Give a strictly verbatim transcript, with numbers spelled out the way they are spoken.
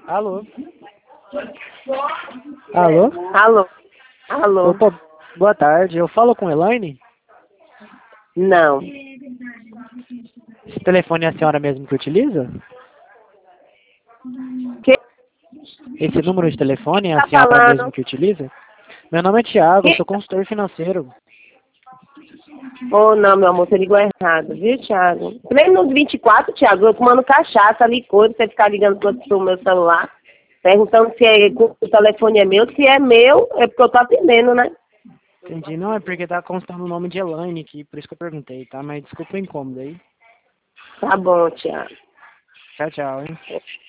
Alô? Alô? Alô? Alô? Opa, boa tarde. Eu falo com Elaine? Não. Esse telefone é a senhora mesmo que utiliza? Quem Esse número de telefone é a tá senhora falando? mesmo que utiliza? Meu nome é Thiago, eu Quem? sou consultor financeiro. Oh, não, meu amor, você ligou errado, viu, Thiago? Nem nos vinte e quatro, Thiago, eu tomando cachaça, licor, você ficar ligando pro meu celular, perguntando se é, o telefone é meu. Se é meu, é porque eu tô atendendo, né? Entendi. Não, é porque tá constando o nome de Elaine aqui, por isso que eu perguntei, tá? Mas desculpa o incômodo aí. Tá bom, Thiago. Tchau, tchau, hein?